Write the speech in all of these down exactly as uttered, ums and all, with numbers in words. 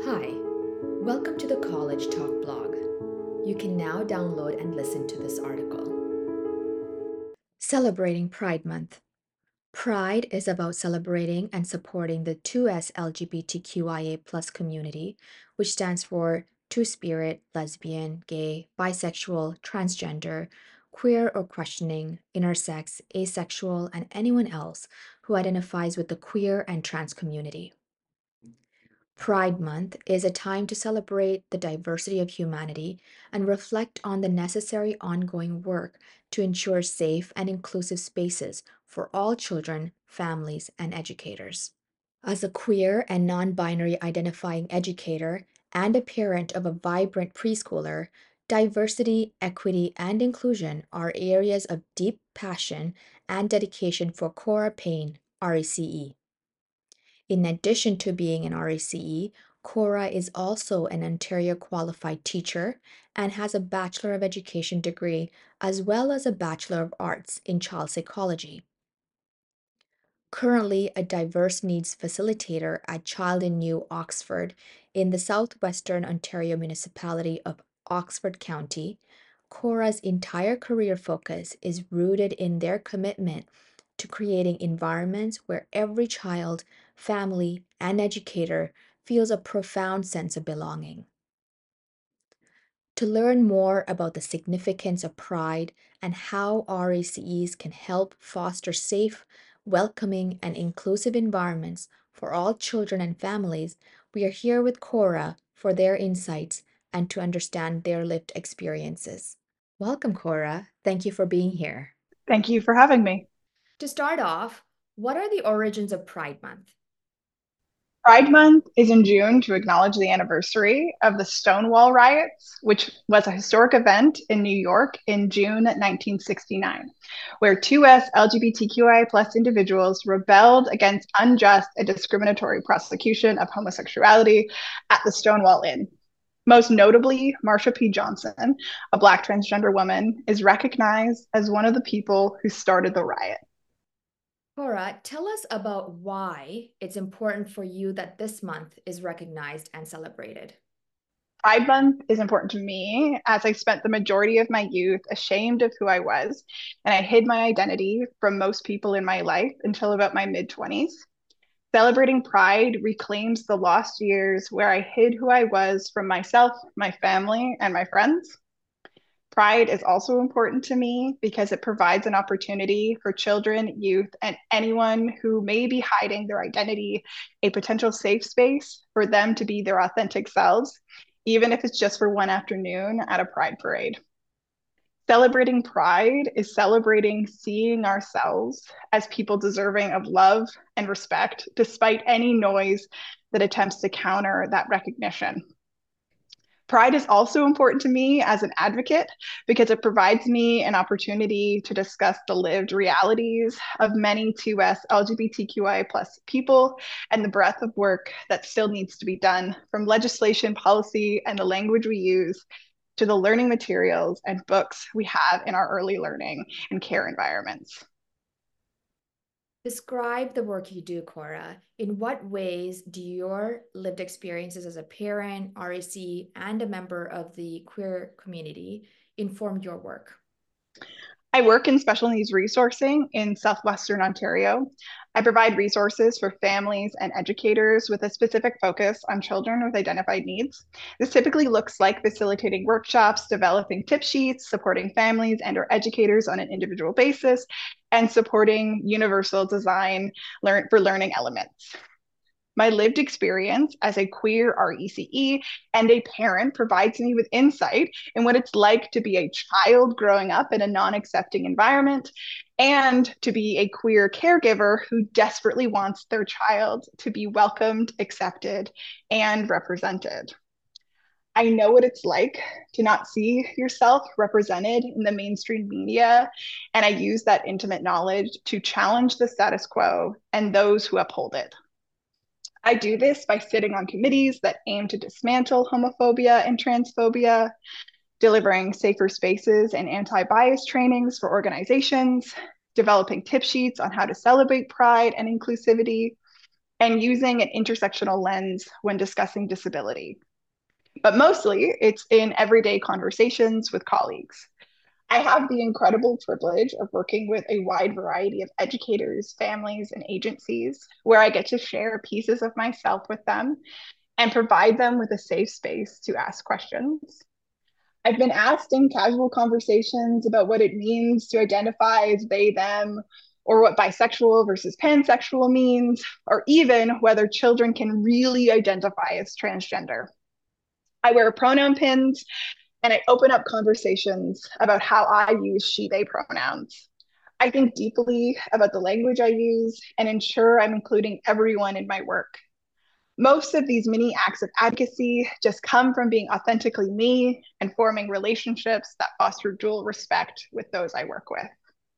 Hi, welcome to the College Talk blog. You can now download and listen to this article. Celebrating Pride Month. Pride is about celebrating and supporting the two S L G B T Q I A plus community, which stands for two-spirit, lesbian, gay, bisexual, transgender, queer or questioning, intersex, asexual, and anyone else who identifies with the queer and trans community. Pride Month is a time to celebrate the diversity of humanity and reflect on the necessary ongoing work to ensure safe and inclusive spaces for all children, families, and educators. As a queer and non binary identifying educator and a parent of a vibrant preschooler, diversity, equity, and inclusion are areas of deep passion and dedication for Cora Payne, R A C E. In addition to being an R A C E, Cora is also an Ontario qualified teacher and has a Bachelor of Education degree as well as a Bachelor of Arts in Child Psychology. Currently a diverse needs facilitator at Child in New Oxford in the southwestern Ontario municipality of Oxford County, Cora's entire career focus is rooted in their commitment to creating environments where every child, family, and educator feels a profound sense of belonging. To learn more about the significance of pride and how R A C Es can help foster safe, welcoming, and inclusive environments for all children and families, we are here with Cora for their insights and to understand their lived experiences. Welcome, Cora. Thank you for being here. Thank you for having me. To start off, what are the origins of Pride Month? Pride Month is in June to acknowledge the anniversary of the Stonewall riots, which was a historic event in New York in June nineteen sixty-nine, where two S L G B T Q I A plus individuals rebelled against unjust and discriminatory prosecution of homosexuality at the Stonewall Inn. Most notably, Marsha P. Johnson, a Black transgender woman, is recognized as one of the people who started the riot. Cora, tell us about why it's important for you that this month is recognized and celebrated. Pride Month is important to me as I spent the majority of my youth ashamed of who I was, and I hid my identity from most people in my life until about my mid twenties. Celebrating Pride reclaims the lost years where I hid who I was from myself, my family, and my friends. Pride is also important to me because it provides an opportunity for children, youth, and anyone who may be hiding their identity, a potential safe space for them to be their authentic selves, even if it's just for one afternoon at a Pride parade. Celebrating Pride is celebrating seeing ourselves as people deserving of love and respect, despite any noise that attempts to counter that recognition. Pride is also important to me as an advocate because it provides me an opportunity to discuss the lived realities of many two S L G B T Q I A plus people and the breadth of work that still needs to be done, from legislation, policy, and the language we use to the learning materials and books we have in our early learning and care environments. Describe the work you do, Cora. In what ways do your lived experiences as a parent, R A C, and a member of the queer community inform your work? I work in special needs resourcing in Southwestern Ontario. I provide resources for families and educators with a specific focus on children with identified needs. This typically looks like facilitating workshops, developing tip sheets, supporting families and or educators on an individual basis, and supporting universal design learn for learning elements. My lived experience as a queer R E C E and a parent provides me with insight in what it's like to be a child growing up in a non accepting environment and to be a queer caregiver who desperately wants their child to be welcomed, accepted, and represented. I know what it's like to not see yourself represented in the mainstream media, and I use that intimate knowledge to challenge the status quo and those who uphold it. I do this by sitting on committees that aim to dismantle homophobia and transphobia, delivering safer spaces and anti bias trainings for organizations, developing tip sheets on how to celebrate pride and inclusivity, and using an intersectional lens when discussing disability. But mostly, it's in everyday conversations with colleagues. I have the incredible privilege of working with a wide variety of educators, families, and agencies where I get to share pieces of myself with them and provide them with a safe space to ask questions. I've been asked in casual conversations about what it means to identify as they, them, or what bisexual versus pansexual means, or even whether children can really identify as transgender. I wear pronoun pins and I open up conversations about how I use she, they pronouns. I think deeply about the language I use and ensure I'm including everyone in my work. Most of these mini acts of advocacy just come from being authentically me and forming relationships that foster dual respect with those I work with.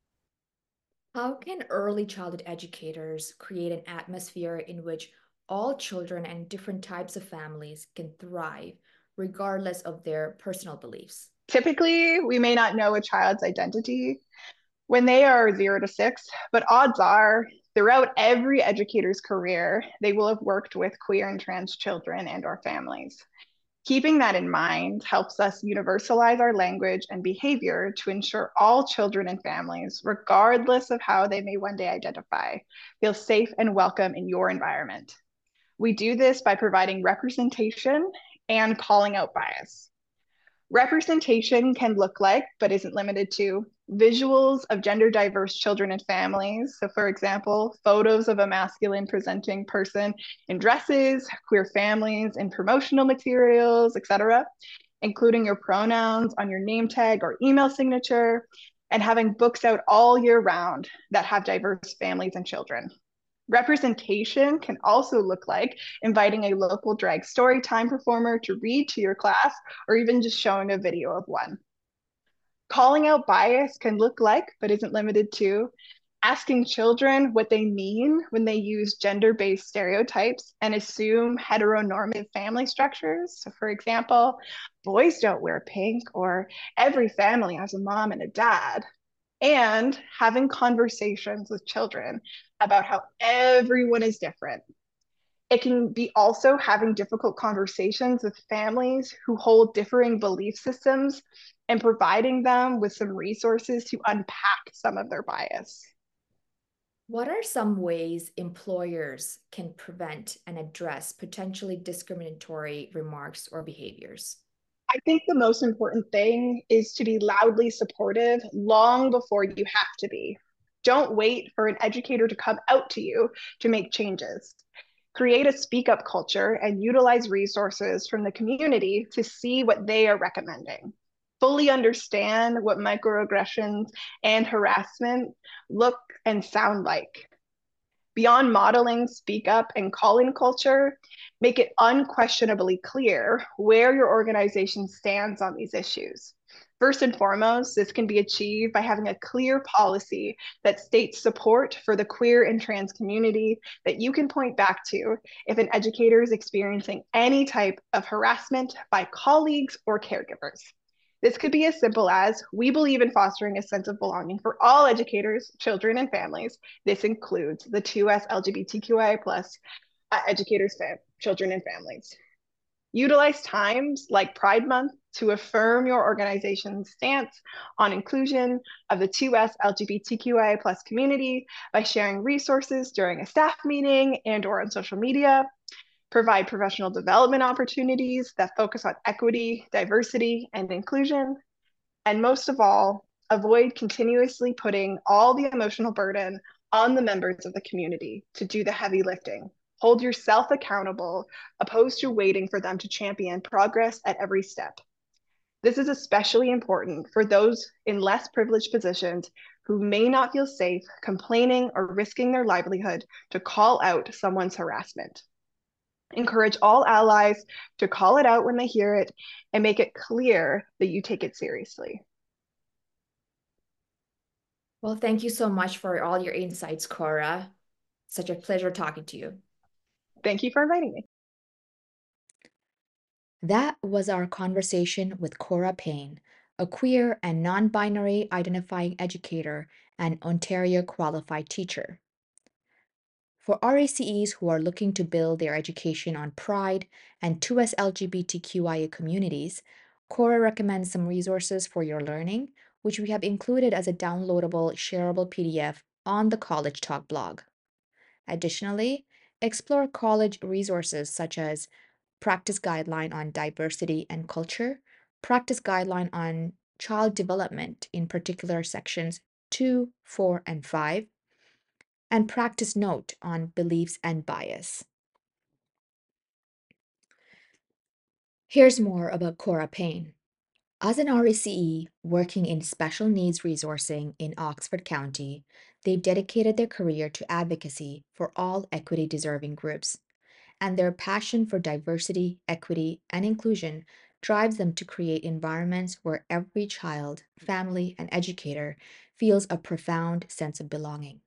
How can early childhood educators create an atmosphere in which all children and different types of families can thrive, regardless of their personal beliefs? Typically, we may not know a child's identity when they are zero to six, but odds are throughout every educator's career, they will have worked with queer and trans children and or families. Keeping that in mind helps us universalize our language and behavior to ensure all children and families, regardless of how they may one day identify, feel safe and welcome in your environment. We do this by providing representation and calling out bias. Representation can look like, but isn't limited to, visuals of gender diverse children and families. So, for example, photos of a masculine presenting person in dresses, queer families in promotional materials, et cetera, including your pronouns on your name tag or email signature, and having books out all year round that have diverse families and children. Representation can also look like inviting a local drag story time performer to read to your class, or even just showing a video of one. Calling out bias can look like, but isn't limited to, asking children what they mean when they use gender based stereotypes and assume heteronormative family structures. So, for example, boys don't wear pink, or every family has a mom and a dad, and having conversations with children about how everyone is different. It can be also having difficult conversations with families who hold differing belief systems and providing them with some resources to unpack some of their bias. What are some ways employers can prevent and address potentially discriminatory remarks or behaviors? I think the most important thing is to be loudly supportive long before you have to be. Don't wait for an educator to come out to you to make changes. Create a speak up culture and utilize resources from the community to see what they are recommending. Fully understand what microaggressions and harassment look and sound like. Beyond modeling speak up and calling culture, make it unquestionably clear where your organization stands on these issues. First and foremost, this can be achieved by having a clear policy that states support for the queer and trans community that you can point back to if an educator is experiencing any type of harassment by colleagues or caregivers. This could be as simple as, we believe in fostering a sense of belonging for all educators, children, and families. This includes the two S L G B T Q I A plus uh, educators, fam- children, and families. Utilize times like Pride Month to affirm your organization's stance on inclusion of the two S L G B T Q I A plus community by sharing resources during a staff meeting and or on social media. Provide professional development opportunities that focus on equity, diversity, and inclusion. And most of all, avoid continuously putting all the emotional burden on the members of the community to do the heavy lifting. Hold yourself accountable, opposed to waiting for them to champion progress at every step. This is especially important for those in less privileged positions who may not feel safe complaining or risking their livelihood to call out someone's harassment. Encourage all allies to call it out when they hear it and make it clear that you take it seriously. Well, thank you so much for all your insights, Cora. Such a pleasure talking to you. Thank you for inviting me. That was our conversation with Cora Payne, a queer and non binary identifying educator and Ontario qualified teacher. For R A C Es who are looking to build their education on pride and two S L G B T Q I A communities, Cora recommends some resources for your learning, which we have included as a downloadable, shareable P D F on the College Talk blog. Additionally, explore college resources such as Practice Guideline on Diversity and Culture, Practice Guideline on Child Development, in particular sections two, four, and five, and Practice Note on Beliefs and Bias. Here's more about Cora Payne. As an R A C E working in special needs resourcing in Oxford County, they've dedicated their career to advocacy for all equity deserving groups, and their passion for diversity, equity, and inclusion drives them to create environments where every child, family, and educator feels a profound sense of belonging.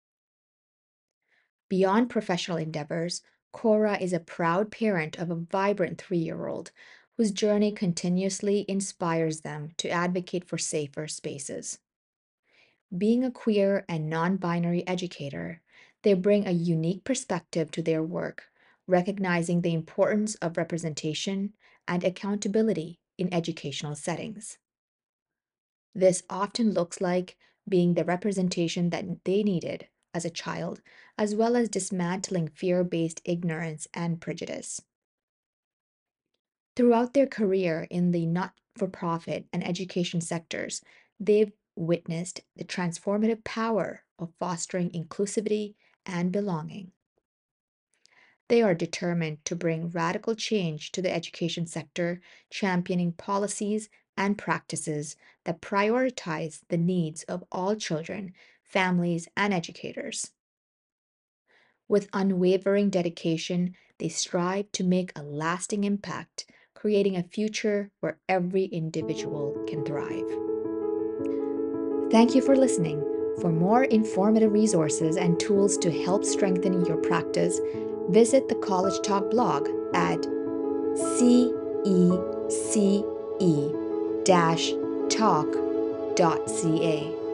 Beyond professional endeavors, Cora is a proud parent of a vibrant three year old whose journey continuously inspires them to advocate for safer spaces. Being a queer and non binary educator, they bring a unique perspective to their work, recognizing the importance of representation and accountability in educational settings. This often looks like being the representation that they needed as a child, as well as dismantling fear based ignorance and prejudice. Throughout their career in the not for profit and education sectors, they've witnessed the transformative power of fostering inclusivity and belonging. They are determined to bring radical change to the education sector, championing policies and practices that prioritize the needs of all children, families, and educators. With unwavering dedication, they strive to make a lasting impact, creating a future where every individual can thrive. Thank you for listening. For more informative resources and tools to help strengthen your practice, visit the College Talk blog at cece talk dot c a.